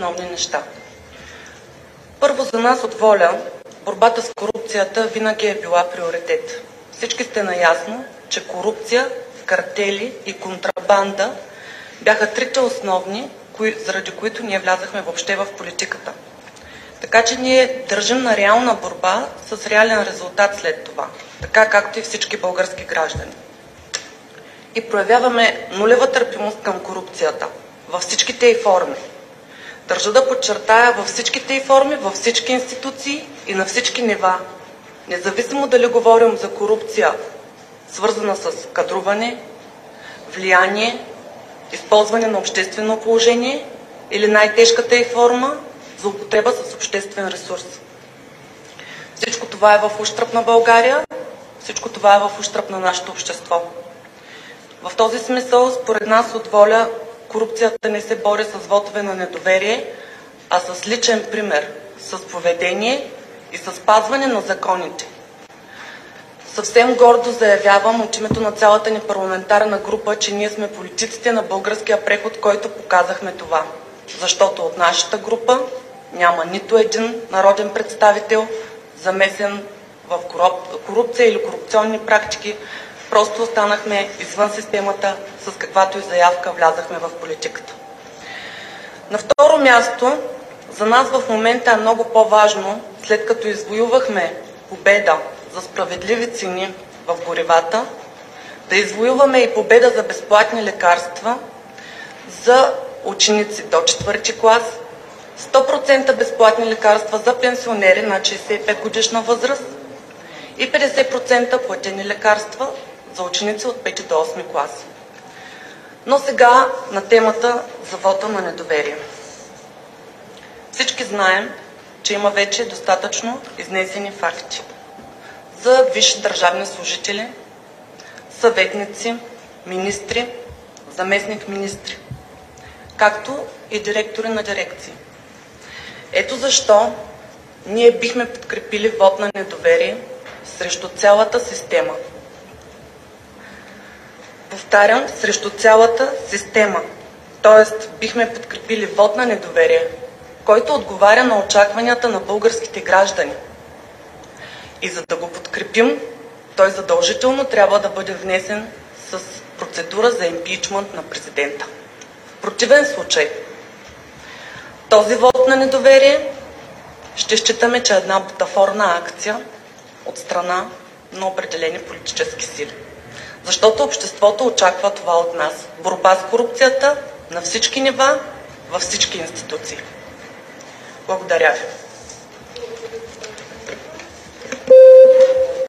основни неща. Първо, за нас от ВОЛЯ борбата с корупцията винаги е била приоритет. Всички сте наясно, че корупция, картели и контрабанда бяха трите основни, заради които ние влязахме въобще в политиката. Така че ние държим на реална борба с реален резултат след това, така както и всички български граждани. И проявяваме нулева търпимост към корупцията във всичките й форми. Държа да подчертая във всичките й форми, във всички институции и на всички нива. Независимо дали говорим за корупция, свързана с кадруване, влияние, използване на обществено положение или най-тежката й форма – злоупотреба с обществен ресурс. Всичко това е в ущърб на България, всичко това е в ущърб на нашето общество. В този смисъл, според нас от ВОЛЯ, корупцията не се бори с вотове на недоверие, а с личен пример, с поведение и с спазване на законите. Съвсем гордо заявявам от името на цялата ни парламентарна група, че ние сме политиците на българския преход, който показахме това. Защото от нашата група няма нито един народен представител, замесен в корупция или корупционни практики. Просто останахме извън системата, с каквато и заявка влязахме в политиката. На второ място, за нас в момента е много по-важно, след като извоювахме победа за справедливи цени в горивата, да извоюваме и победа за безплатни лекарства за ученици до 4-ти клас, 100% безплатни лекарства за пенсионери на 65 годишна възраст и 50% платени лекарства за ученици от 5 до 8 клас. Но сега на темата за вота на недоверие. Всички знаем, че има вече достатъчно изнесени факти за висши държавни служители, съветници, министри, заместник-министри, както и директори на дирекции. Ето защо ние бихме подкрепили вот на недоверие срещу цялата система. Повтарям, срещу цялата система. Тоест, бихме подкрепили вот на недоверие, който отговаря на очакванията на българските граждани. И за да го подкрепим, той задължително трябва да бъде внесен с процедура за импичмент на президента. В противен случай, този вот на недоверие ще считаме, че е една бутафорна акция от страна на определени политически сили. Защото обществото очаква това от нас. Борба с корупцията на всички нива, във всички институции. Благодаря ви.